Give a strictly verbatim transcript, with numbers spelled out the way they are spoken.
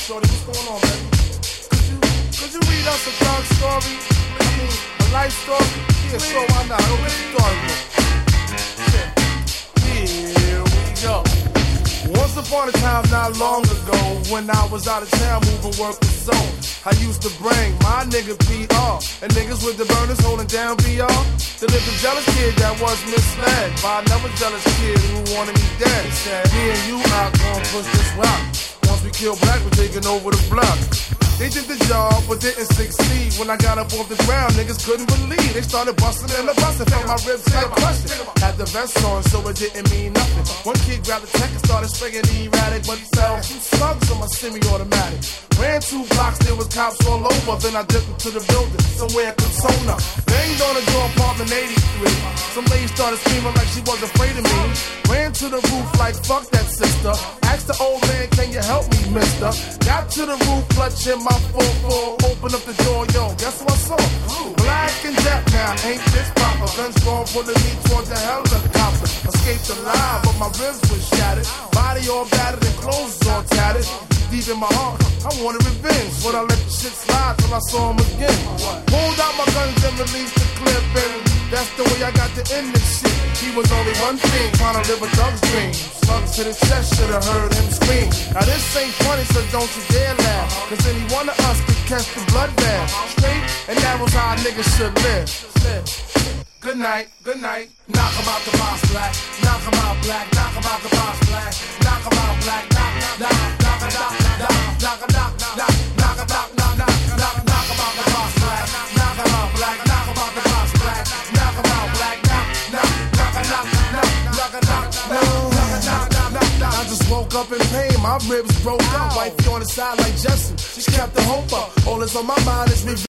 shorty, what's going on, baby? Could you, could you read us a thug story? I mean, a life story? Yeah, sure, why not? Oh, what you thought it was? Here we go. Once upon a time, not long ago, when I was out of town moving work with soul, I used to bring my nigga P R and niggas with the burners holding down V R. The little jealous kid that was misled by another jealous kid who wanted me dead. He said, me and you out gonna push this rock. Once we kill black, we're taking over the block. They did the job, but didn't succeed. When I got up off the ground, niggas couldn't believe. They started busting and the busting, felt my ribs like crushing. Had the vest on, so it didn't mean nothing. One kid grabbed the tech and started spraying the erratic, but he fell two slugs on my semi-automatic. Ran two blocks, there was cops all over. Then I dipped into the building, somewhere in Persona. Banged on the door, apartment eighty-three. Some lady started screaming like she was afraid of me. Ran to the roof like fuck that sister. Asked the old man, can you help me, mister? Got to the roof, clutching my full full. Open up the door, yo, guess what I saw? Black and death now, ain't this proper? Guns going pulling me towards the helicopter. Escaped alive, but my ribs was shattered. Body all battered and clothes all tattered. Deep in my heart, I wanted revenge, but I let the shit slide till I saw him again. Pulled out my guns and released the clip, and that's the way I got to end this shit. He was only one thing, trying to live a thug's dream. Slugs to the chest, should've heard him scream. Now this ain't funny, so don't you dare laugh, cause any one of us could catch the blood bath. Straight, and that was how niggas should live. Good night, good night. Knock 'em out the box black. Knock 'em out black. Knock 'em out the box black. Knock 'em out black. Knock, knock, knock, knock, knock, knock, knock, knock, knock, knock, knock, knock, knock, knock 'em out the box black. Knock 'em out black. Knock 'em out the box black. Knock 'em out black. Knock, knock, knock, knock, knock, knock, knock, knock, knock, knock. I just woke up in pain. My ribs broke up. Wifey on the side like Justin. She kept the hope up. All that's on my mind is me.